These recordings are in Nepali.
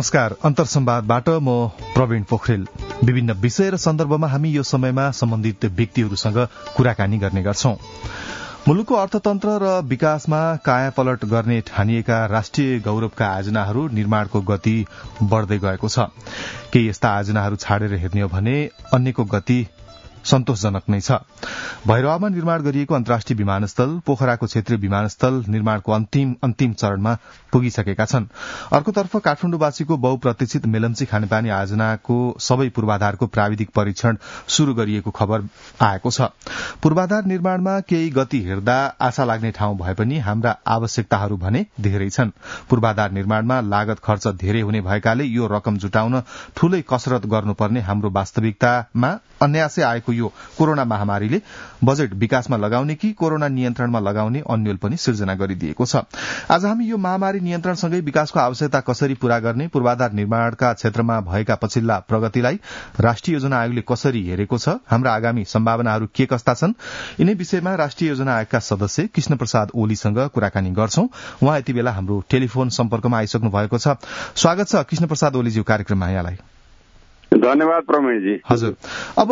नमस्कार, अन्तर्संवादबाट म प्रवीण पोखरेल। विभिन्न विषय र सन्दर्भमा हामी यो समयमा सम्बन्धित व्यक्तिहरूसँग कुराकानी गर्ने गर्छौं। मुलुकको अर्थतन्त्र र विकासमा कायापलट गर्ने ठानिएका राष्ट्रिय गौरवका आयोजनाहरू निर्माणको गति बढ़दै गएको छ। केही यस्ता आयोजनाहरू छाडेर हेर्ने हो भने अन्यको गति सन्तोषजनक नै छ। भैरवामा निर्माण गरिएको अन्तर्राष्ट्रिय विमानस्थल, पोखराको क्षेत्रीय विमानस्थल निर्माणको अन्तिम चरणमा पुगिसकेका छन्। अर्कोतर्फ काठमाडौँवासीको बहुप्रतीक्षित मेलम्ची खानेपानी आयोजनाको सबै पूर्वाधारको प्राविधिक परीक्षण शुरू गरिएको खबर आएको छ। पूर्वाधार निर्माणमा केही गति हेर्दा आशा लाग्ने ठाउँ भए पनि हाम्रा आवश्यकताहरू भने धेरै छन्। पूर्वाधार निर्माणमा लागत खर्च धेरै हुने भएकाले यो रकम जुटाउन ठूलै कसरत गर्नुपर्ने हाम्रो वास्तविकतामा अन्यासै आएको यो कोरोना महामारीले बजेट विकासमा लगाउने कि कोरोना नियन्त्रणमा लगाउने अन्यल पनि सिर्जना गरिदिएको छ। आज हामी यो महामारी नियन्त्रणसँगै विकासको आवश्यकता कसरी पूरा गर्ने, पूर्वाधार निर्माणका क्षेत्रमा भएका पछिल्ला प्रगतिलाई राष्ट्रिय योजना आयोगले कसरी हेरेको छ, हाम्रा आगामी सम्भावनाहरू के कस्ता छन्, यिनै विषयमा राष्ट्रिय योजना आयोगका सदस्य कृष्ण प्रसाद ओलीसँग कुराकानी गर्छौं। उहाँ यति बेला हाम्रो टेलिफोन सम्पर्कमा आइसक्नु भएको छ। स्वागत छ कृष्ण प्रसाद ओलीज्यू कार्यक्रममा यहाँलाई। धन्यवाद प्रमेशजी। हजुर, अब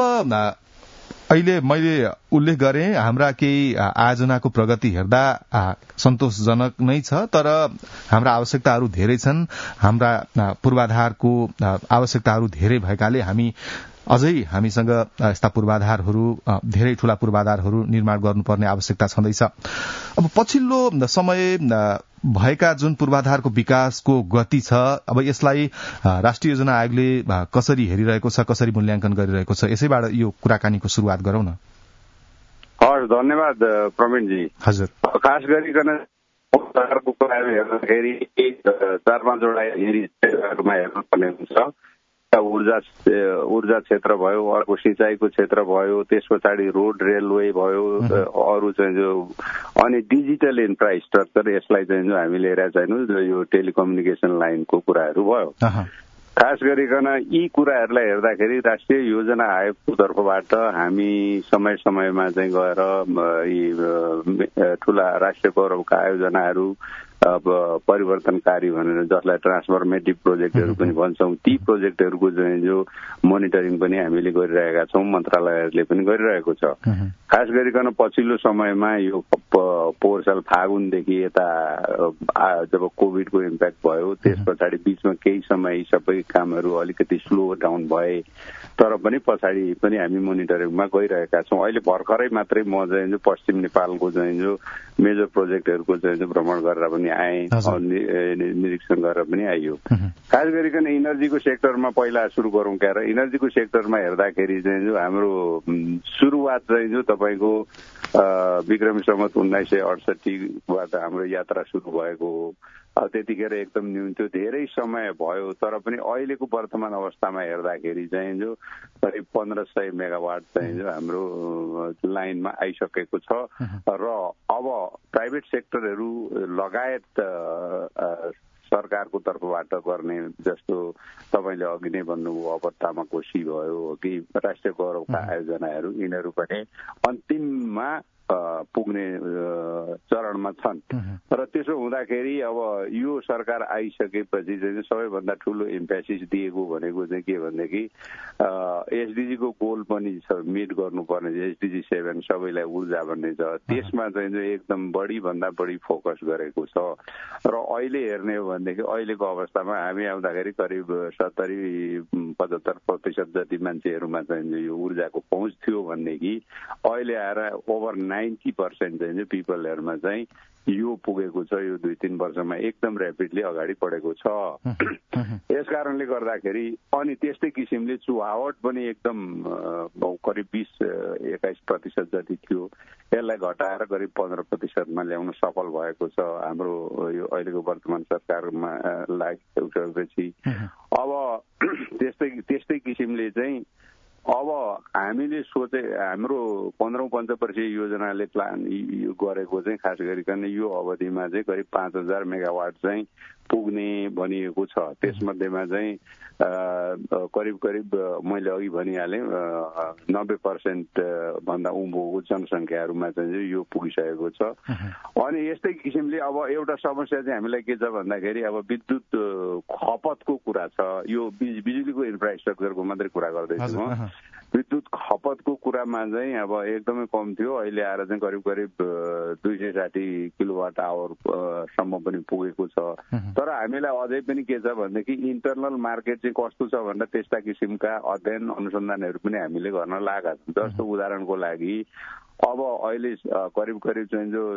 अहिले मैले उल्लेख गरे हाम्रा केही आयोजनाको प्रगति हेर्दा सन्तोषजनक नै छ, तर हाम्रा आवश्यकताहरू धेरै छन्। हाम्रा पूर्वाधारको आवश्यकताहरू धेरै भएकाले हामीसँग यस्ता पूर्वाधारहरू, धेरै ठूला पूर्वाधारहरू निर्माण गर्नुपर्ने आवश्यकता छँदैछ। अब पछिल्लो समय भएका जुन पूर्वाधारको विकासको गति छ, अब यसलाई राष्ट्रिय योजना आयोगले कसरी हेरिरहेको छ, कसरी मूल्याङ्कन गरिरहेको छ, यसैबाट यो कुराकानीको शुरूआत गरौं न। हस्, धन्यवाद प्रवीणजी। हजुर, खास गरिकन पूर्वाधारको कुराहरू हेर्दाखेरि 4-5वटा एरियामा हेर्नुपर्ने हुन्छ। ऊर्जा क्षेत्र भयो, अर्को सिंचाईको क्षेत्र भयो, त्यस पछाडि रोड रेलवे भयो, अरू चाहिँ जो अनि डिजिटल इन्फ्रास्ट्रक्चर, यसलाई चाहिँ जो हामीले हेरेका छैनौँ, जो यो टेलिकम्युनिकेसन लाइनको कुराहरू भयो। खास गरिकन यी कुराहरूलाई हेर्दाखेरि राष्ट्रिय योजना आयोगको तर्फबाट हामी समय समयमा चाहिँ गएर यी ठूला राष्ट्रिय गौरवका आयोजनाहरू अब परिवर्तनकारी भनेर जसलाई ट्रान्सफर्मेटिभ प्रोजेक्टहरू पनि भन्छौं, ती प्रोजेक्टहरूको चाहिँ जो मोनिटरिङ पनि हामीले गरिरहेका छौं, मन्त्रालयहरूले पनि गरिरहेको छ। खास गरिकन पछिल्लो समयमा यो पोहोर साल फागुनदेखि यता जब कोभिडको इम्प्याक्ट भयो, त्यस पछाडि बीचमा केही समय यी सबै कामहरू अलिकति स्लो डाउन भए, तर पनि पछाडि पनि हामी मोनिटरिङमा गइरहेका छौं। अहिले भर्खरै मात्रै म चाहिँ पश्चिम नेपालको चाहिँ जो मेजर प्रोजेक्टहरूको चाहिँ भ्रमण गरेर पनि आए, निरीक्षण गरेर पनि आइयो। खास गरिकन इनर्जीको सेक्टरमा पहिला सुरु गरौं क्या र इनर्जीको सेक्टरमा हेर्दाखेरि चाहिँ जो हाम्रो सुरुवात चाहिँ जो तपाईँको विक्रमी सम्वत 1968बाट हाम्रो यात्रा सुरु भएको हो। त्यतिखेर एकदम न्यून थियो, धेरै समय भयो, तर पनि अहिलेको वर्तमान अवस्थामा हेर्दाखेरि चाहिँ जो करिब 1500 मेगावाट चाहिँ जो हाम्रो लाइनमा आइसकेको छ र अब प्राइभेट सेक्टरहरू लगायत सरकारको तर्फबाट गर्ने, जस्तो तपाईँले अघि नै भन्नुभयो अब तामाकोशी भयो कि राष्ट्रिय गौरवका आयोजनाहरू, यिनीहरू पनि अन्तिममा पुग्ने चरणमा छन्। र त्यसो हुँदाखेरि अब यो सरकार आइसकेपछि चाहिँ सबैभन्दा ठूलो इम्फेसिस दिएको भनेको चाहिँ के भनेदेखि एसडीजीको गोल पनि मिट गर्नुपर्ने, एसडीजी 7 सबैलाई ऊर्जा भन्ने छ, त्यसमा चाहिँ एकदम बढी भन्दा बढी फोकस गरेको छ। र अहिले हेर्ने हो भनेदेखि अहिलेको अवस्थामा हामी आउँदाखेरि करिब 70-75% जति मान्छेहरूमा चाहिँ यो ऊर्जाको पहुँच थियो भनेदेखि अहिले आएर ओभर 90% चाहिँ पिपलहरूमा चाहिँ यो पुगेको छ। यो 2-3 वर्षमा एकदम ऱ्यापिडली अगाडि बढेको छ। यस कारणले गर्दाखेरि अनि त्यस्तै किसिमले चुहावट पनि एकदम करिब 20-21% जति थियो, यसलाई घटाएर करिब 15%मा ल्याउन सफल भएको छ हाम्रो यो अहिलेको वर्तमान सरकारमा लागेपछि। अब त्यस्तै किसिमले चाहिँ अब हामीले सोचे हाम्रो 15औं पञ्चवर्षीय योजनाले प्लान गरेको चाहिँ खास गरिकन यो अवधिमा चाहिँ करिब 5000 मेगावाट चाहिँ पुग्ने भनिएको छ। त्यसमध्येमा चाहिँ करिब मैले अघि भनिहालेँ 90% भन्दा उँभोको जनसङ्ख्याहरूमा चाहिँ यो पुगिसकेको छ। अनि यस्तै किसिमले अब एउटा समस्या चाहिँ हामीलाई के छ भन्दाखेरि अब विद्युत खपतको कुरा छ। यो बिजुलीको इन्फ्रास्ट्रक्चरको मात्रै कुरा गर्दैछु म। विद्युत खपतको कुरामा चाहिँ अब एकदमै कम थियो, अहिले आएर चाहिँ करिब 260 किलोवाट आवर सम्म पनि पुगेको छ। तर हामीलाई अझै पनि के छ भनेदेखि इन्टरनल मार्केट चाहिँ कस्तो छ भन्दा त्यस्ता किसिमका अध्ययन अनुसन्धानहरू पनि हामीले गर्न लागेका छौँ। जस्तो उदाहरणको लागि अब अहिले करिब चाहिँ जो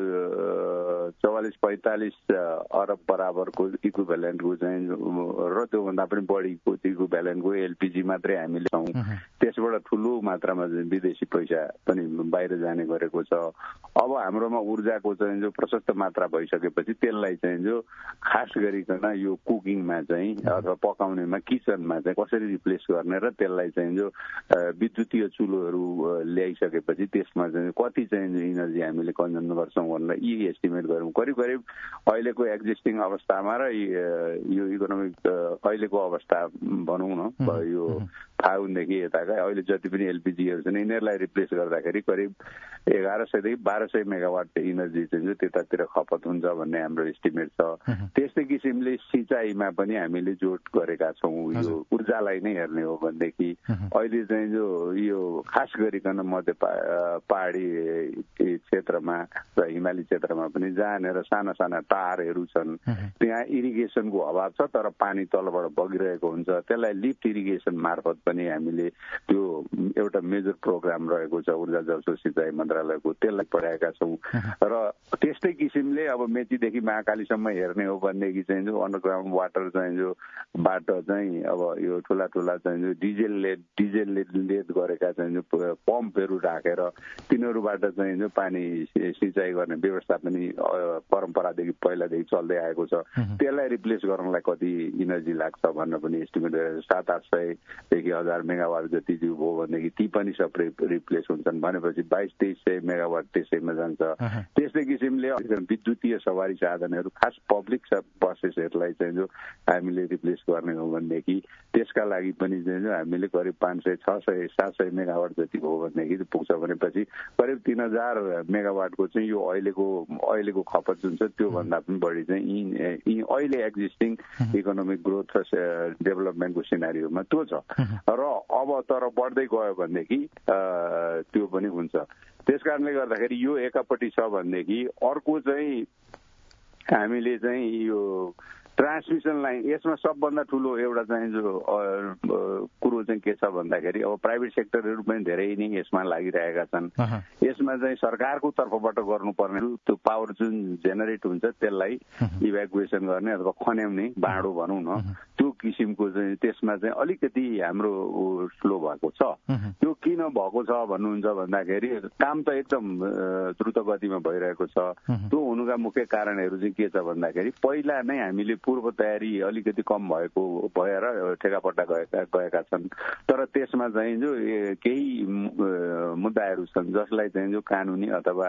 44-45 अरब बराबरको इक्विभ्यालेन्टको चाहिँ र त्योभन्दा पनि बढीको इक्विभ्यालेन्टको एलपीजी मात्रै हामीले छौँ। त्यसबाट ठुलो मात्रामा विदेशी पैसा पनि बाहिर जाने गरेको छ। अब हाम्रोमा ऊर्जाको चाहिँ जो प्रशस्त मात्रा भइसकेपछि त्यसलाई चाहिँ जो खास गरिकन यो कुकिङमा चाहिँ अथवा पकाउनेमा किचनमा चाहिँ कसरी रिप्लेस गर्ने र त्यसलाई चाहिँ जो विद्युतीय चुलोहरू ल्याइसकेपछि त्यसमा चाहिँ कति चाहिँ इनर्जी हामीले कन्जम्सन गर्छौँ भनेर यी एस्टिमेट गरौँ। करिब अहिलेको एक्जिस्टिङ अवस्थामा र यो इकोनोमिक अहिलेको अवस्था भनौँ न, यो फागुनदेखि यताका अहिले जति पनि एलपीजीहरू छन् यिनीहरूलाई रिप्लेस गर्दाखेरि करिब 1100 देखि 1200 मेगावाट इनर्जी चाहिँ त्यतातिर खपत हुन्छ भन्ने हाम्रो एस्टिमेट छ। त्यस्तै किसिमले सिँचाइमा पनि हामीले जोड गरेका छौँ। यो ऊर्जालाई नै हेर्ने हो भनेदेखि अहिले चाहिँ जो यो खास गरिकन मध्य पहाडी क्षेत्रमा र हिमाली क्षेत्रमा पनि जहाँनिर साना टारहरू छन् त्यहाँ इरिगेसनको अभाव छ, तर पानी तलबाट बगिरहेको हुन्छ। त्यसलाई लिफ्ट इरिगेसन मार्फत पनि हामीले त्यो एउटा मेजर प्रोग्राम रहेको छ ऊर्जा जलस्रोत सिँचाइ मन्त्रालयको, त्यसलाई पढाएका छौँ। र त्यस्तै किसिमले अब मेचीदेखि महाकालीसम्म हेर्ने हो भनेदेखि चाहिँ जो अन्डरग्राउन्ड वाटर चाहिँ जो बाटो चाहिँ अब यो ठुला चाहिँ जो डिजेलले गरेका चाहिँ जो पम्पहरू राखेर तिनीहरूबाट चाहिँ जो पानी सिँचाइ गर्ने व्यवस्था पनि परम्परादेखि पहिलादेखि चल्दै आएको छ। त्यसलाई रिप्लेस गर्नलाई कति इनर्जी लाग्छ भन्न पनि एस्टिमेट 700-800 देखि 1000 मेगावाट जति जो भयो भनेदेखि ती पनि सबै रिप्लेस हुन्छन् भनेपछि 2200-2300 मेगावाट त्यसैमा जान्छ। त्यस्तै किसिमले विद्युतीय सवारी साधनहरू खास पब्लिक बसेसहरूलाई चाहिँ जो हामीले रिप्लेस गर्ने हो भनेदेखि त्यसका लागि पनि चाहिँ जो हामीले करिब 500-600-700 मेगावाट जति हो भनेदेखि पुग्छ भनेपछि करिब 3000 मेगावाटको चाहिँ यो अहिलेको खपत जुन छ त्योभन्दा पनि बढी चाहिँ यी अहिले एक्जिस्टिङ इकोनोमिक ग्रोथ र डेभलपमेन्टको सिनारीमा त्यो छ। र अब तर बढ्दै गयो भनेदेखि त्यो पनि हुन्छ। त्यसकारणले गर्दाखेरि यो एकापट्टि छ भनेदेखि अर्को चाहिँ हामीले चाहिँ यो ट्रान्समिसन लाइन, यसमा सबभन्दा ठुलो एउटा चाहिँ जो कुरो चाहिँ के छ भन्दाखेरि अब प्राइभेट सेक्टरहरू पनि धेरै नै यसमा लागिरहेका छन्। यसमा चाहिँ सरकारको तर्फबाट गर्नुपर्ने त्यो पावर जुन जेनेरेट हुन्छ त्यसलाई इभ्याकुएसन गर्ने अथवा खन्याउने बाँडो भनौँ न, त्यो किसिमको चाहिँ त्यसमा चाहिँ अलिकति हाम्रो स्लो भएको छ। त्यो किन भएको छ भन्नुहुन्छ भन्दाखेरि काम त एकदम द्रुत गतिमा भइरहेको छ। त्यो हुनुका मुख्य कारणहरू चाहिँ के छ भन्दाखेरि पहिला नै हामीले पूर्व तयारी अलिकति कम भएर ठेकापट्टा गएका छन्। तर त्यसमा चाहिँ जो केही मुद्दाहरू छन् जसलाई चाहिँ जो कानुनी अथवा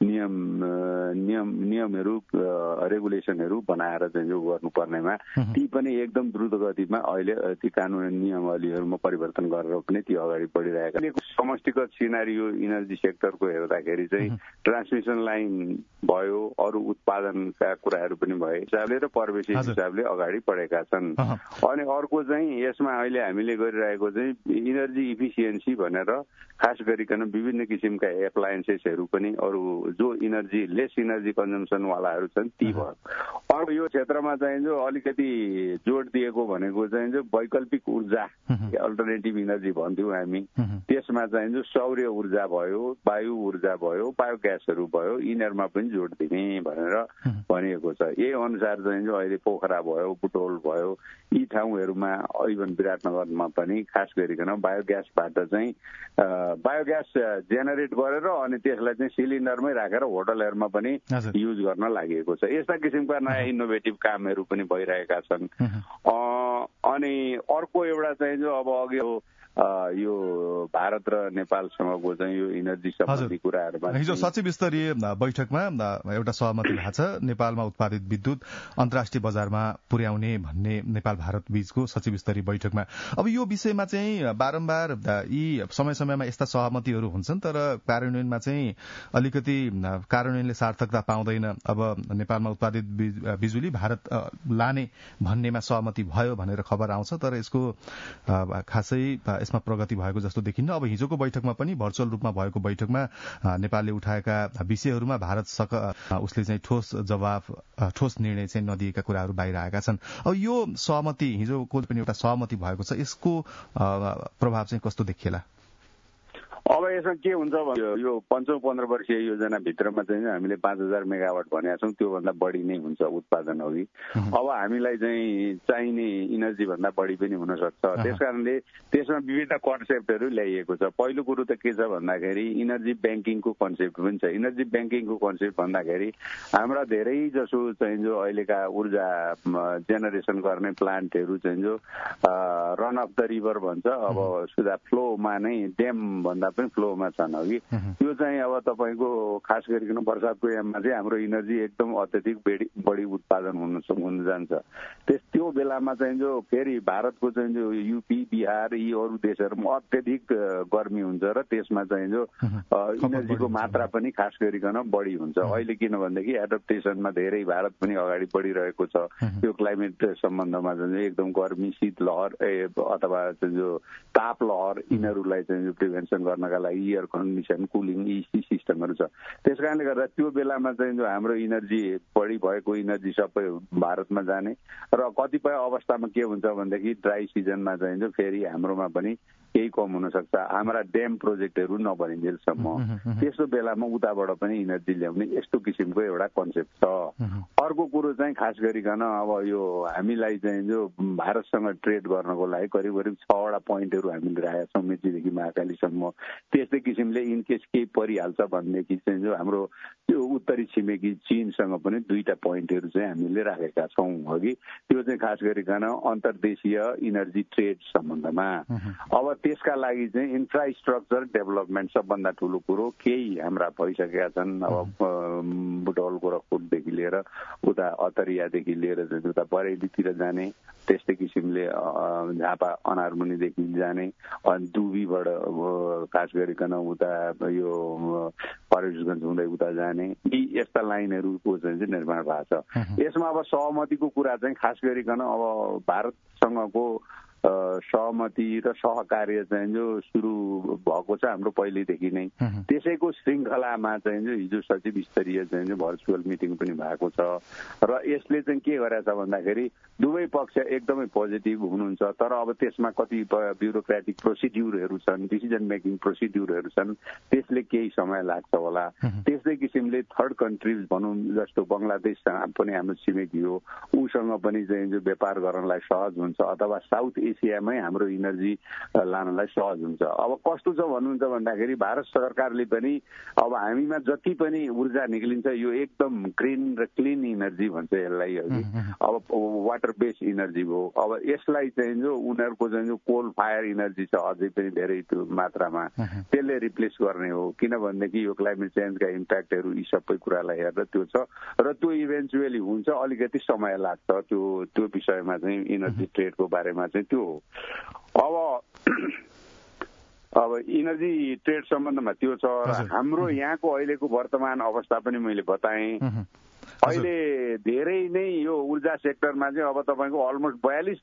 नियमहरू रेगुलेसनहरू बनाएर चाहिँ जो गर्नुपर्नेमा ती पनि एकदम द्रुत गतिमा अहिले ती कानुनी नियमावलीहरूमा परिवर्तन गरेर पनि ती अगाडि बढिरहेका। समष्टिगत सिनारियो इनर्जी सेक्टरको हेर्दाखेरि चाहिँ ट्रान्समिसन लाइन भयो, अरू उत्पादनका कुराहरू पनि भए हिसाबले र प्रवेशी हिसाबले अगाडि बढेका छन्। अनि अर्को चाहिँ यसमा अहिले हामीले गरिरहेको चाहिँ इनर्जी इफिसियन्सी भनेर खास गरिकन विभिन्न किसिमका एप्लायन्सेसहरू पनि अरू जो लेस इनर्जी कन्जम्सनवालाहरू छन् ती भयो। अर्को यो क्षेत्रमा चाहिँ जो अलिकति जोड दिएको भनेको चाहिँ जो वैकल्पिक ऊर्जा अल्टरनेटिभ इनर्जी भन्थ्यौँ हामी, त्यसमा चाहिँ जो सौर्य ऊर्जा भयो, वायु ऊर्जा भयो, बायोग्यासहरू भयो, यिनीहरूमा पनि जोड दिने भनेर भनिएको छ। यही अनुसार चाहिँ जो अहिले पोखरा भयो, बुटोल भयो, यी ठाउँहरूमा इभन विराटनगरमा पनि खास गरिकन बायोग्यासबाट चाहिँ बायोग्यास जेनेरेट गरेर अनि त्यसलाई चाहिँ सिलिन्डरमै राखेर होटलहरूमा पनि युज गर्न लागि छ। यस्ता किसिमका नयाँ इनोभेटिभ कामहरू पनि भइरहेका छन्। अनि अर्को एउटा चाहिँ जो अब अघि यो भारत र नेपालसँगको चाहिँ यो इनर्जी सम्बन्धी कुराहरूमा हिजो सचिव स्तरीय बैठकमा एउटा सहमति भएको छ नेपालमा उत्पादित विद्युत अन्तर्राष्ट्रिय बजारमा पुर्याउने भन्ने नेपाल भारत बीचको सचिव स्तरीय बैठकमा। अब यो विषयमा चाहिँ बारम्बार यी समय समयमा यस्ता सहमतिहरू हुन्छन् तर कार्यान्वयनमा चाहिँ अलिकति कार्यान्वयनले सार्थकता पाउँदैन। अब नेपालमा उत्पादित बिजुली भारत लाने भन्नेमा सहमति भयो भनेर खबर आउँछ तर यसको खासै यसमा प्रगति भएको जस्तो देखिन्न। अब हिजोको बैठकमा पनि भर्चुअल रूपमा भएको बैठकमा नेपालले उठाएका विषयहरूमा भारत उसले चाहिँ ठोस निर्णय चाहिँ नदिएका कुराहरू बाहिर आएका छन्। अब यो सहमति हिजोको पनि एउटा सहमति भएको छ, यसको प्रभाव चाहिँ कस्तो देखिएला? अब यसमा के हुन्छ भने यो 15 वर्षीय योजनाभित्रमा चाहिँ हामीले 5000 मेगावाट भनेका छौँ, त्योभन्दा बढी नै हुन्छ उत्पादन अघि। अब हामीलाई चाहिँ चाहिने इनर्जी भन्दा बढी पनि हुन सक्छ। त्यसकारणले त्यसमा विभिन्न कन्सेप्टहरू ल्याइएको छ। पहिलो कुरो त के छ भन्दाखेरि इनर्जी ब्याङ्किङको कन्सेप्ट पनि छ। इनर्जी ब्याङ्किङको कन्सेप्ट भन्दाखेरि हाम्रा धेरै जसो चाहिँ जो अहिलेका ऊर्जा जेनेरेसन गर्ने प्लान्टहरू चाहिँ जो रन अफ द रिभर भन्छ, अब सुधा फ्लोमा नै ड्याम भन्दा पनि फ्लोमा छन् अघि। त्यो चाहिँ अब तपाईँको खास गरिकन बर्सातको याममा चाहिँ हाम्रो इनर्जी एकदम अत्यधिक बढी उत्पादन हुन जान्छ। त्यो बेलामा चाहिँ जो फेरि भारतको चाहिँ जो युपी बिहार यी अरू देशहरूमा अत्यधिक गर्मी हुन्छ र त्यसमा चाहिँ जो इनर्जीको मात्रा पनि खास गरिकन बढी हुन्छ। अहिले किनभनेदेखि एडप्टेसनमा धेरै भारत पनि अगाडि बढिरहेको छ। त्यो क्लाइमेट सम्बन्धमा चाहिँ एकदम गर्मी शीतलहर अथवा चाहिँ जो ताप लहर यिनीहरूलाई चाहिँ प्रिभेन्सन गर्नका लागि एयर कन्डिसन कुलिङ यी सिस्टमहरू छ। त्यसकारणले गर्दा त्यो बेलामा चाहिँ जो हाम्रो इनर्जी बढी भएको इनर्जी सबै भारतमा जाने र कतिपय अवस्थामा के हुन्छ भनेदेखि ड्राई सिजनमा चाहिँ जो फेरि हाम्रोमा पनि केही कम हुन सक्छ। हाम्रा ड्याम प्रोजेक्टहरू नबनिन्जेलसम्म त्यस्तो बेलामा उताबाट पनि इनर्जी ल्याउने यस्तो किसिमको एउटा कन्सेप्ट छ। अर्को कुरो चाहिँ खास गरिकन अब यो हामीलाई चाहिँ जो भारतसँग ट्रेड गर्नको लागि करिब 6वटा पोइन्टहरू हामीले राखेका छौँ, मेचीदेखि महाकालीसम्म। त्यस्तै किसिमले इनकेस केही परिहाल्छ भनेदेखि चाहिँ जो हाम्रो त्यो उत्तरी छिमेकी चीनसँग पनि 2टा पोइन्टहरू चाहिँ हामीले राखेका छौँ अघि। त्यो चाहिँ खास गरिकन अन्तर्देशीय इनर्जी ट्रेड सम्बन्धमा। अब त्यसका लागि चाहिँ इन्फ्रास्ट्रक्चर डेभलपमेन्ट सबभन्दा ठुलो कुरो केही हाम्रा भइसकेका छन्। अब बुटवल गोरखपुरदेखि लिएर उता अतरियादेखि लिएर चाहिँ उता बरेलीतिर जाने, त्यस्तै किसिमले झापा अनारमुनिदेखि जाने, अनि दुबीबाट खास गरिकन उता यो फरेस्टगञ्ज हुँदै उता जाने यी यस्ता लाइनहरूको चाहिँ निर्माण भएको छ। यसमा अब सहमतिको कुरा चाहिँ खास गरिकन अब भारतसँगको सहमति र सहकार्य चाहिँ जो सुरु भएको छ हाम्रो पहिलेदेखि नै। त्यसैको श्रृङ्खलामा चाहिँ जो हिजो सचिव स्तरीय चाहिँ जो भर्चुअल मिटिङ पनि भएको छ र यसले चाहिँ के गरेछ भन्दाखेरि दुवै पक्ष एकदमै पोजिटिभ हुनुहुन्छ। तर अब त्यसमा कति ब्युरोक्रेटिक प्रोसिड्युरहरू छन्, डिसिजन मेकिङ प्रोसिड्युरहरू छन्, त्यसले केही समय लाग्छ होला। त्यस्तै किसिमले थर्ड कन्ट्रिज भनौँ जस्तो बङ्गलादेश पनि हाम्रो छिमेकी हो, उसँग पनि चाहिँ जो व्यापार गर्नलाई सहज हुन्छ अथवा साउथ एसियामै हाम्रो इनर्जी लानलाई सहज हुन्छ। अब कस्तो छ भन्नुहुन्छ भन्दाखेरि भारत सरकारले पनि अब हामीमा जति पनि ऊर्जा निक्लिन्छ यो एकदम ग्रिन र क्लिन इनर्जी भन्छ यसलाई अघि। अब वाटर बेस्ड इनर्जी हो। अब यसलाई चाहिँ जो उनीहरूको चाहिँ जो कोल फायर इनर्जी छ अझै पनि धेरै मात्रामा त्यसले रिप्लेस गर्ने हो। किनभनेदेखि यो क्लाइमेट चेन्जका इम्प्याक्टहरू यी सबै कुरालाई हेरेर त्यो छ र त्यो इभेन्चुअली हुन्छ, अलिकति समय लाग्छ। त्यो विषयमा चाहिँ इनर्जी ट्रेडको बारेमा चाहिँ त्यो हो। अब इनर्जी ट्रेड सम्बन्धमा त्यो छ। हाम्रो यहाँको अहिलेको वर्तमान अवस्था पनि मैले बताएँ। अहिले धेरै नै यो ऊर्जा सेक्टरमा चाहिँ अब तपाईँको अलमोस्ट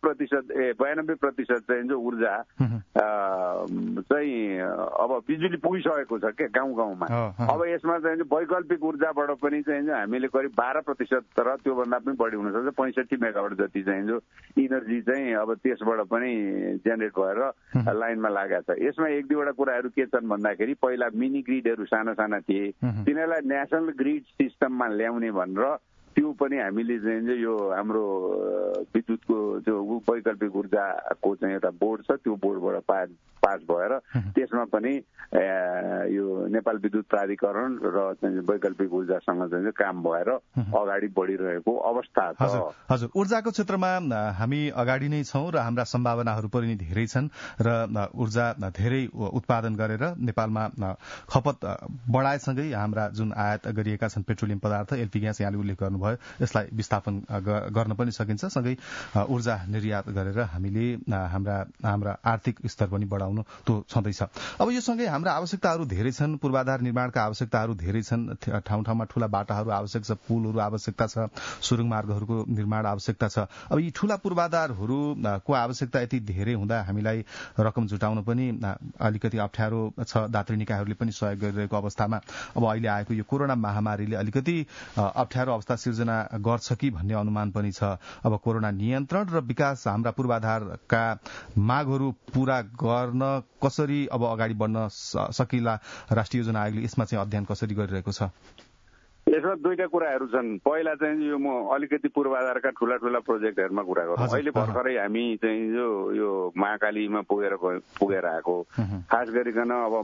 92% चाहिँ जो ऊर्जा चाहिँ अब बिजुली पुगिसकेको छ क्या गाउँ गाउँमा। अब यसमा चाहिँ वैकल्पिक ऊर्जाबाट पनि चाहिँ हामीले करिब 12% र त्योभन्दा पनि बढी हुनसक्छ 65 मेगावाट जति चाहिँ जो इनर्जी चाहिँ अब त्यसबाट पनि जेनेरेट भएर लाइनमा लागेको छ। यसमा 1-2वटा कुराहरू के छन् भन्दाखेरि पहिला मिनी ग्रिडहरू साना साना थिए, तिनीहरूलाई नेसनल ग्रिड सिस्टममा ल्याउने भनेर त्यो पनि हामीले चाहिँ यो हाम्रो विद्युतको जो वैकल्पिक ऊर्जाको चाहिँ एउटा बोर्ड छ, त्यो बोर्डबाट पास भएर त्यसमा पनि यो नेपाल विद्युत प्राधिकरण र वैकल्पिक ऊर्जासँग चाहिँ काम भएर अगाडि बढिरहेको अवस्था छ। हजुर, ऊर्जाको क्षेत्रमा हामी अगाडि नै छौं र हाम्रा सम्भावनाहरू पनि धेरै छन् र ऊर्जा धेरै उत्पादन गरेर नेपालमा खपत बढाएसँगै हाम्रा जुन आयात गरिएका छन् पेट्रोलियम पदार्थ, एलपी ग्यास यहाँले उल्लेख गर्नुभयो, यसलाई विस्थापन गर्न पनि सकिन्छ। सँगै ऊर्जा निर्यात गरेर हामीले हाम्रा आर्थिक स्तर पनि बढाउनु त्यो छँदैछ। अब यो सँगै हाम्रा आवश्यकताहरू धेरै छन्, पूर्वाधार निर्माणका आवश्यकताहरू धेरै छन्, ठाउँ ठाउँमा ठूला बाटाहरू आवश्यक छ, पुलहरू आवश्यकता छ, सुरुङ मार्गहरूको निर्माण आवश्यकता छ। अब यी ठूला पूर्वाधारहरूको आवश्यकता यति धेरै हुँदा हामीलाई रकम जुटाउन पनि अलिकति अप्ठ्यारो छ। दात्री निकायहरूले पनि सहयोग गरिरहेको अवस्थामा अब अहिले आएको यो कोरोना महामारीले अलिकति अप्ठ्यारो अवस्था सिर्जना गर्छ कि भन्ने अनुमान पनि छ। अब कोरोना नियन्त्रण र विकास हाम्रा पूर्वाधारका मागहरू पूरा गर्न कसरी अब अगाडि बढ्न सकिला, राष्ट्रिय योजना आयोगले यसमा चाहिँ अध्ययन कसरी गरिरहेको छ? यसमा दुईटा कुराहरू छन्। पहिला चाहिँ यो म अलिकति पूर्वाधारका ठूला ठूला प्रोजेक्टहरूमा कुरा गरौँ। अहिले भर्खरै हामी चाहिँ यो महाकालीमा पुगेर आएको, खास गरिकन अब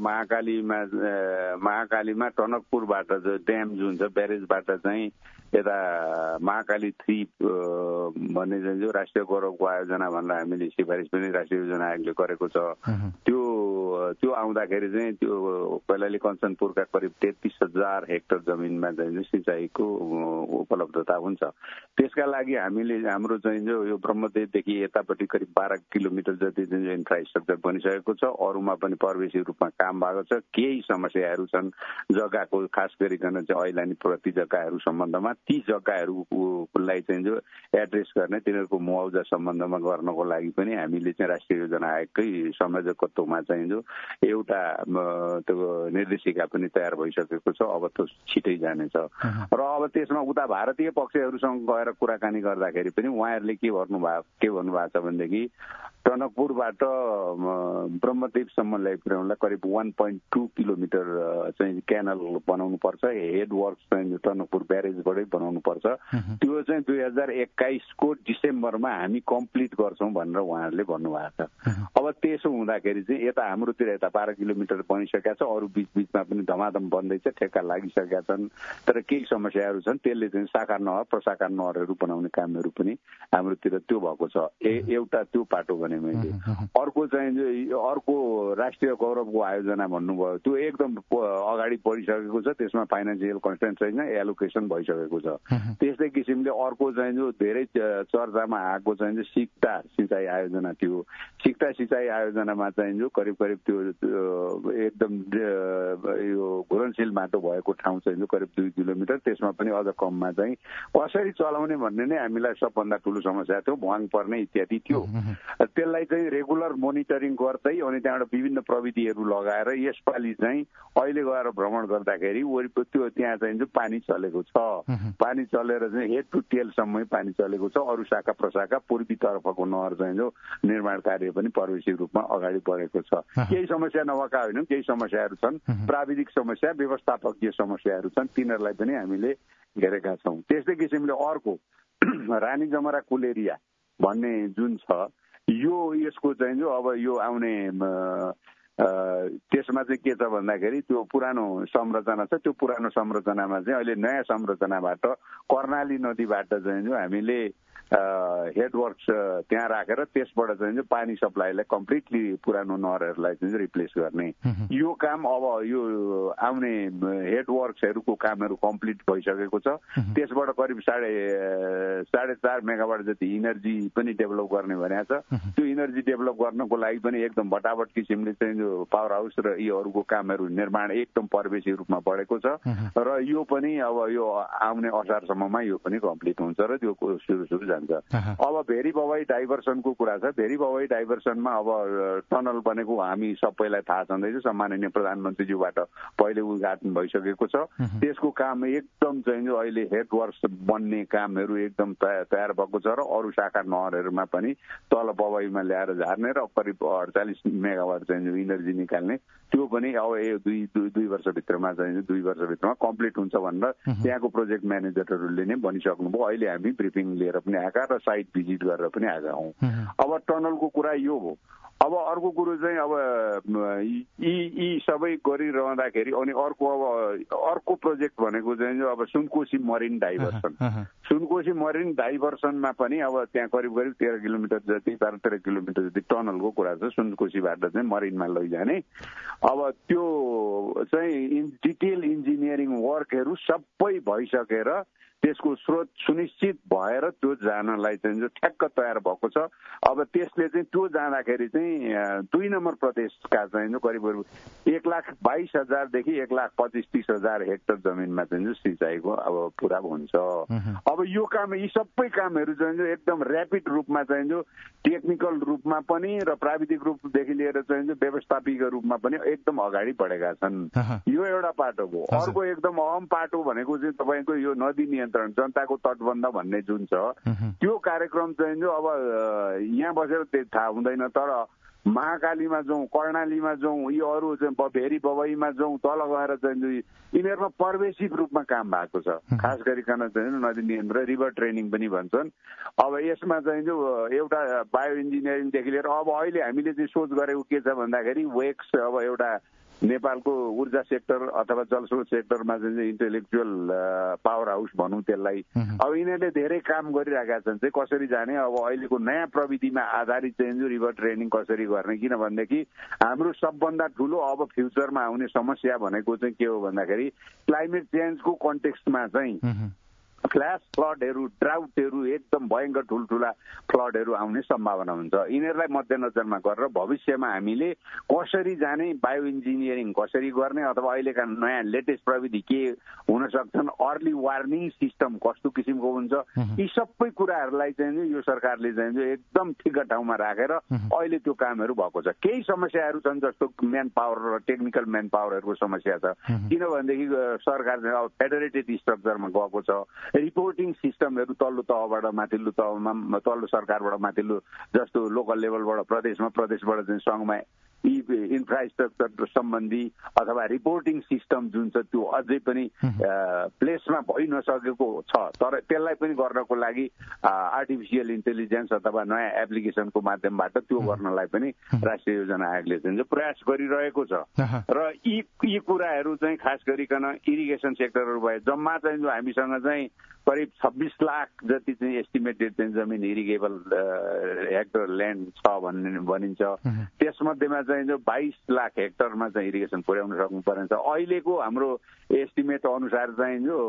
महाकालीमा टनकपुरबाट जो ड्याम जुन छ, ब्यारेजबाट चाहिँ यता महाकाली 3 भन्ने चाहिँ जो राष्ट्रिय गौरवको आयोजना भनेर हामीले सिफारिस पनि राष्ट्रिय योजना आयोगले गरेको छ। त्यो आउँदाखेरि चाहिँ त्यो कैलाली कञ्चनपुरका करिब 33,000 हेक्टर जमिनमा चाहिँ सिँचाइको उपलब्धता हुन्छ। त्यसका लागि हामीले हाम्रो चाहिँ यो ब्रह्मदेवदेखि यतापट्टि करिब 12 किलोमिटर जति चाहिँ इन्फ्रास्ट्रक्चर बनिसकेको छ। अरूमा पनि प्रवेशी रूपमा काम भएको छ। केही समस्याहरू छन् जग्गाको, खास गरिकन चाहिँ ऐलानी प्रति जग्गाहरू सम्बन्धमा। ती जग्गाहरूलाई चाहिँ जो एड्रेस गर्ने, तिनीहरूको मुआवजा सम्बन्धमा गर्नको लागि पनि हामीले चाहिँ राष्ट्रिय योजना आयोगकै संयोजकत्वमा चाहिँ जो एउटा त्यो निर्देशिका पनि तयार भइसकेको छ। अब त्यो छिटै जानेछ र अब त्यसमा उता भारतीय पक्षहरूसँग गएर कुराकानी गर्दाखेरि पनि उहाँहरूले के भन्नुभएको छ भनेदेखि टनकपुरबाट ब्रह्मदेवसम्म ल्याइपुर्याउनलाई करिब 1.2 किलोमिटर चाहिँ क्यानल बनाउनु पर्छ। हेड वर्क चाहिँ टनकपुर ब्यारेजबाटै बनाउनु पर्छ। त्यो चाहिँ 2021 को डिसेम्बरमा हामी कम्प्लिट गर्छौं भनेर उहाँहरूले भन्नुभएको छ। अब त्यसो हुँदाखेरि चाहिँ यता हाम्रोतिर यता 12 किलोमिटर बनिसकेका छ, अरू बीचमा पनि धमाधम बन्दैछ, ठेक्का लागिसकेका छन्। तर केही समस्याहरू छन्, त्यसले चाहिँ शाखा नहर प्रशाखा नहरहरू बनाउने कामहरू पनि हाम्रोतिर त्यो भएको छ। एउटा त्यो पाटो भने मैले अर्को चाहिँ अर्को राष्ट्रिय गौरवको आयोजना भन्नुभयो, त्यो एकदम अगाडि बढिसकेको छ। त्यसमा फाइनेन्सियल कन्स्टेन्ट छैन, एलोकेसन भइसकेको छ। त्यस्तै किसिमले अर्को चाहिँ जो धेरै चर्चामा आएको चाहिँ सिक्ता सिँचाइ आयोजना थियो। सिक्ता सिँचाइ आयोजनामा चाहिँ जो करिब त्यो एकदम यो घुलनशील माटो भएको ठाउँ चाहिँ करिब 2 किलोमिटर, त्यसमा पनि अझ कममा चाहिँ कसरी चलाउने भन्ने नै हामीलाई सबभन्दा ठुलो समस्या थियो। भुवाङ पर्ने इत्यादि थियो। त्यसलाई चाहिँ रेगुलर मोनिटरिङ गर्दै अनि त्यहाँबाट विभिन्न प्रविधिहरू लगाएर यसपालि चाहिँ अहिले गएर भ्रमण गर्दाखेरि त्यो त्यहाँ चाहिँ पानी चलेको छ। पानी चलेर चाहिँ हेड टु टेलसम्मै पानी चलेको छ। अरू शाखा प्रशाखा पूर्वी तर्फको नहर चाहिँ जो निर्माण कार्य पनि प्रवेशी रूपमा अगाडि बढेको छ। केही समस्या नभएका होइनन्, केही समस्याहरू छन्, प्राविधिक समस्या, व्यवस्थापकीय समस्याहरू छन्, तिनीहरूलाई पनि हामीले घेरेका छौँ। त्यस्तै किसिमले अर्को रानी जमरा कुलेरिया भन्ने जुन छ, यसको चाहिँ जो अब यो आउने त्यसमा चाहिँ के छ भन्दाखेरि त्यो पुरानो संरचना छ। त्यो पुरानो संरचनामा चाहिँ अहिले नयाँ संरचनाबाट कर्णाली नदीबाट चाहिँ जो हामीले हेडवर्क्स त्यहाँ राखेर त्यसबाट चाहिँ पानी सप्लाईलाई कम्प्लिटली पुरानो नहरहरूलाई चाहिँ रिप्लेस गर्ने यो काम अब यो आउने हेडवर्क्सहरूको कामहरू कम्प्लिट भइसकेको छ। त्यसबाट करिब 4.5 मेगावाट जति इनर्जी पनि डेभलप गर्ने भनेको छ। त्यो इनर्जी डेभलप गर्नको लागि पनि एकदम भटाभट किसिमले चाहिँ जो पावर हाउस र यीहरूको कामहरू निर्माण एकदम प्रवेशी रूपमा बढेको छ र यो पनि अब यो आउने असारसम्ममा यो पनि कम्प्लिट हुन्छ र त्यो सुरु जान्छ। जान्छ। अब भेरी बवाई डाइभर्सनको कुरा छ। भेरी बवाई डाइभर्सनमा अब टनल बनेको हामी सबैलाई थाहा छँदैछ। सम्माननीय प्रधानमन्त्रीज्यूबाट पहिले उद्घाटन भइसकेको छ। त्यसको काम एकदम चाहिँ अहिले हेडवर्क्स बन्ने कामहरू एकदम तयार भएको छ र अरू शाखा नहरहरूमा पनि तल बवाईमा ल्याएर झार्ने र करिब 48 मेगावाट चाहिँ इनर्जी निकाल्ने त्यो पनि अब दुई वर्षभित्रमा चाहिँ 2 वर्षभित्रमा कम्प्लिट हुन्छ भनेर त्यहाँको प्रोजेक्ट म्यानेजरहरूले नै भनिसक्नुभयो। अहिले हामी ब्रिफिङ लिएर पनि आएका र साइट भिजिट गरेर पनि आएका हौँ। अब टनलको कुरा यो हो। अब अर्को कुरो चाहिँ अब यी सबै गरिरहँदाखेरि अनि अर्को प्रोजेक्ट भनेको चाहिँ अब Sunkoshi marine diversion. Sunkoshi marine डाइभर्सनमा पनि अब त्यहाँ करिब 13 किलोमिटर जति 12-13 किलोमिटर जति टनलको कुरा छ। सुनकोशीबाट चाहिँ मरिनमा लैजाने अब त्यो चाहिँ डिटेल इन्जिनियरिङ वर्कहरू सबै भइसकेर त्यसको स्रोत सुनिश्चित भएर त्यो जानलाई चाहिँ ठ्याक्क तयार भएको छ। अब त्यसले चाहिँ त्यो जाँदाखेरि चाहिँ 2 नम्बर प्रदेशका चाहिँ करिब 1,22,000 देखि 1,25,30,000 हेक्टर जमिनमा चाहिँ सिँचाइको अब पुरा हुन्छ। अब यो काम यी सबै कामहरू चाहिँ एकदम ऱ्यापिड रूपमा चाहिँ टेक्निकल रूपमा पनि र प्राविधिक रूपदेखि लिएर चाहिँ व्यवस्थापिक रूपमा पनि एकदम अगाडि बढेका छन्। यो एउटा पाटो हो। अर्को एकदम अहम पाटो भनेको चाहिँ तपाईँको यो नदी नियन्त्रण जनताको तटबन्ध भन्ने जुन छ त्यो कार्यक्रम चाहिँ अब यहाँ बसेर थाहा हुँदैन तर महाकालीमा जाउँ कर्णालीमा जाउँ यी अरू चाहिँ भेरी बवाईमा जाउँ तल गएर चाहिँ यिनीहरूमा पर्वेसिभ रूपमा काम भएको छ। खास गरिकन चाहिँ नदी नियन्त्रण रिभर ट्रेनिङ पनि भन्छन्। अब यसमा चाहिँ एउटा बायो इन्जिनियरिङदेखि लिएर अब अहिले हामीले चाहिँ सोच गरेको के छ भन्दाखेरि वेक्स अब एउटा नेपालको ऊर्जा सेक्टर अथवा जलस्रोत सेक्टरमा चाहिँ इन्टेलेक्चुअल पावर हाउस भनौँ त्यसलाई। अब यिनीहरूले धेरै काम गरिरहेका छन् चाहिँ कसरी जाने अब अहिलेको नयाँ प्रविधिमा आधारित चाहिँ रिभर ट्रेनिङ कसरी गर्ने किनभनेदेखि हाम्रो सबभन्दा ठुलो अब फ्युचरमा आउने समस्या भनेको चाहिँ के हो भन्दाखेरि क्लाइमेट चेन्जको कन्टेक्स्टमा चाहिँ फ्ल्यास फ्लडहरू ड्राउटहरू एकदम भयङ्कर ठुल्ठुला फ्लडहरू आउने सम्भावना हुन्छ। यिनीहरूलाई मध्यनजरमा गरेर भविष्यमा हामीले कसरी जाने बायो इन्जिनियरिङ कसरी गर्ने अथवा अहिलेका नयाँ लेटेस्ट प्रविधि के हुन सक्छन् अर्ली वार्निङ सिस्टम कस्तो किसिमको हुन्छ यी सबै कुराहरूलाई चाहिँ यो सरकारले चाहिँ एकदम ठिक ठाउँमा राखेर अहिले त्यो कामहरू भएको छ। केही समस्याहरू छन् जस्तो म्यान पावर र टेक्निकल म्यान पावरहरूको समस्या छ किनभनेदेखि सरकार अब फेडरेटेड स्ट्रक्चरमा गएको छ। रिपोर्टिङ सिस्टमहरू तल्लो तहबाट माथिल्लो तहमा तल्लो सरकारबाट माथिल्लो जस्तो लोकल लेभलबाट प्रदेशबाट चाहिँ सङ्घमा इन्फ्रास्ट्रक्चर सम्बन्धी अथवा रिपोर्टिङ सिस्टम जुन छ त्यो अझै पनि प्लेसमा भइ नसकेको छ तर त्यसलाई पनि गर्नको लागि आर्टिफिसियल इन्टेलिजेन्स अथवा नयाँ एप्लिकेसनको माध्यमबाट त्यो गर्नलाई पनि राष्ट्रिय योजना आयोगले चाहिँ प्रयास गरिरहेको छ। र यी कुराहरू चाहिँ खास गरिकन इरिगेसन सेक्टरहरू भए जम्मा चाहिँ हामीसँग चाहिँ करिब 26 लाख जति चाहिँ एस्टिमेटेड चाहिँ जमिन इरिगेबल हेक्टर ल्यान्ड छ भनिन्छ। त्यसमध्येमा चाहिँ 22 लाख हेक्टरमा चाहिँ इरिगेसन पुर्याउन सक्नुपर्ने छ। अहिलेको हाम्रो एस्टिमेट अनुसार चाहिँ जो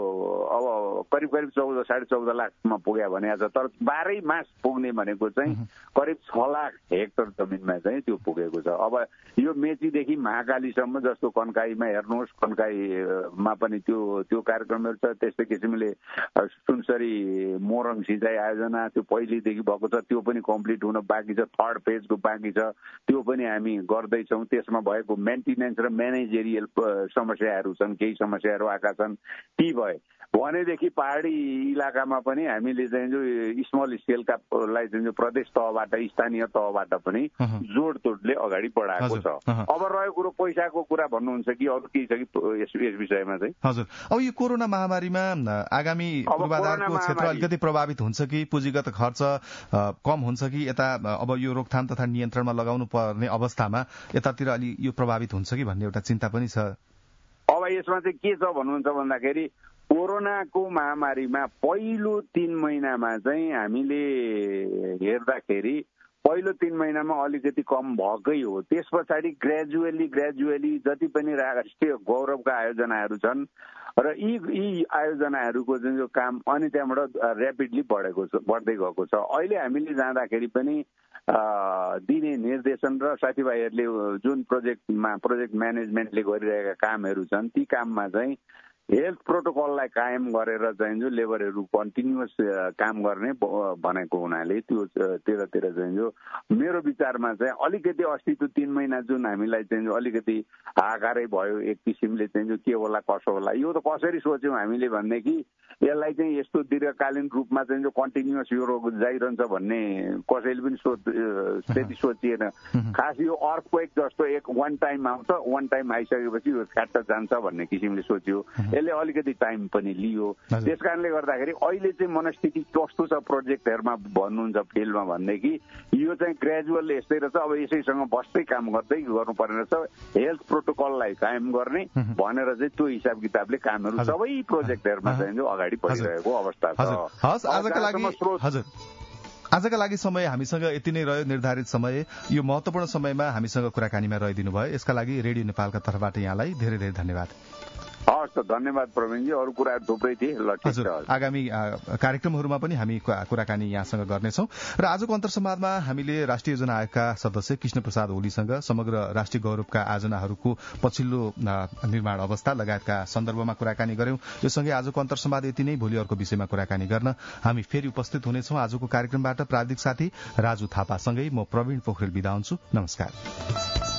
अब करिब 14-14.5 लाखमा पुग्यो भने छ तर 12 मास पुग्ने भनेको चाहिँ करिब 6 लाख हेक्टर जमिनमा चाहिँ त्यो पुगेको छ। अब यो मेचीदेखि महाकालीसम्म जस्तो कन्काईमा हेर्नुहोस् कन्काईमा पनि त्यो कार्यक्रमहरू छ। त्यस्तै किसिमले सुनसरी मोरङ सिँचाइ आयोजना त्यो पहिलेदेखि भएको छ त्यो पनि कम्प्लिट हुन बाँकी छ। 3rd फेजको बाँकी छ त्यो पनि हामी गर्दैछौँ। त्यसमा भएको मेन्टेनेन्स र म्यानेजेरियल समस्याहरू छन् केही समस्याहरू आएका छन् ती भए भनेदेखि पहाडी इलाकामा पनि हामीले चाहिँ जो स्मल स्केलकालाई चाहिँ प्रदेश तहबाट स्थानीय तहबाट पनि जोडतोडले अगाडि बढाएको छ। अब रहेको कुरो पैसाको कुरा भन्नुहुन्छ कि अरू केही छ कि यस विषयमा चाहिँ? हजुर अब यो कोरोना महामारीमा आगामी पूर्वाधारको क्षेत्र अलिकति प्रभावित हुन्छ कि पुँजीगत खर्च कम हुन्छ कि यता अब यो रोकथाम तथा नियन्त्रणमा लगाउनु पर्ने अवस्थामा यतातिर अलि यो प्रभावित हुन्छ कि भन्ने एउटा चिन्ता पनि छ। अब यसमा चाहिँ के छ भन्नुहुन्छ भन्दाखेरि कोरोनाको महामारीमा पहिलो 3 महिनामा चाहिँ हामीले हेर्दाखेरि पहिलो 3 महिनामा अलिकति कम भएकै हो। त्यस पछाडि ग्रेजुअली जति पनि राष्ट्रिय गौरवका आयोजनाहरू छन् र यी आयोजनाहरूको जुन जो काम अनि त्यहाँबाट ऱ्यापिडली बढ्दै गएको छ। अहिले हामीले जाँदाखेरि पनि दिने निर्देशन र साथीभाइहरूले जुन प्रोजेक्ट म्यानेजमेन्टले गरिरहेका कामहरू छन् ती काममा चाहिँ हेल्थ प्रोटोकललाई कायम गरेर चाहिँ जो लेबरहरू कन्टिन्युअस काम गर्ने भनेको हुनाले त्यतातिर चाहिँ जो मेरो विचारमा चाहिँ अलिकति अस्ति त्यो 3 महिना जुन हामीलाई चाहिँ जो अलिकति हाहाकारै भयो एक किसिमले चाहिँ जो के होला कसो होला, यो त कसरी सोच्यौँ हामीले भन्ने कि यसलाई चाहिँ यस्तो दीर्घकालीन रूपमा चाहिँ जो कन्टिन्युअस यो रोग जाइरहन्छ भन्ने कसैले पनि त्यति सोचिएन। खास यो अर्थक्वेक जस्तो एक वान टाइम आउँछ, वान टाइम आइसकेपछि यो फ्याट जान्छ भन्ने किसिमले सोच्यो। यसले अलिकति टाइम पनि लियो। त्यस कारणले गर्दाखेरि अहिले चाहिँ मनस्थिति कस्तो छ प्रोजेक्टहरूमा भन्नुहुन्छ फिल्डमा भन्देखि यो चाहिँ ग्रेजुअल यस्तै रहेछ, अब यसैसँग बस्दै काम गर्दै गर्नुपर्ने रहेछ। हेल्थ प्रोटोकललाई कायम गर्ने भनेर चाहिँ त्यो हिसाब किताबले कामहरू सबै प्रोजेक्टहरूमा चाहिँ जो अगाडि बढिरहेको अवस्था छ। आजका लागि समय हामीसँग यति नै रह्यो, निर्धारित समय। यो महत्वपूर्ण समयमा हामीसँग कुराकानीमा रहिदिनु भयो, यसका लागि रेडियो नेपालका तर्फबाट यहाँलाई धेरै धेरै धन्यवाद। हस् त, धन्यवाद प्रवीणजी। अरू कुराहरू थुप्रै थिए। हजुर, आगामी कार्यक्रमहरूमा पनि हामी कुराकानी यहाँसँग गर्नेछौँ। र आजको अन्तर्संवादमा हामीले राष्ट्रिय योजना आयोगका सदस्य कृष्ण प्रसाद ओलीसँग समग्र राष्ट्रिय गौरवका आयोजनाहरूको पछिल्लो निर्माण अवस्था लगायतका सन्दर्भमा कुराकानी गर्यौं। यो सँगै आजको अन्तर्संवाद यति नै। भोलि अर्को विषयमा कुराकानी गर्न हामी फेरि उपस्थित हुनेछौँ। आजको कार्यक्रमबाट प्राविधिक साथी राजु थापासँगै म प्रवीण पोखरेल बिदा हुन्छु। नमस्कार।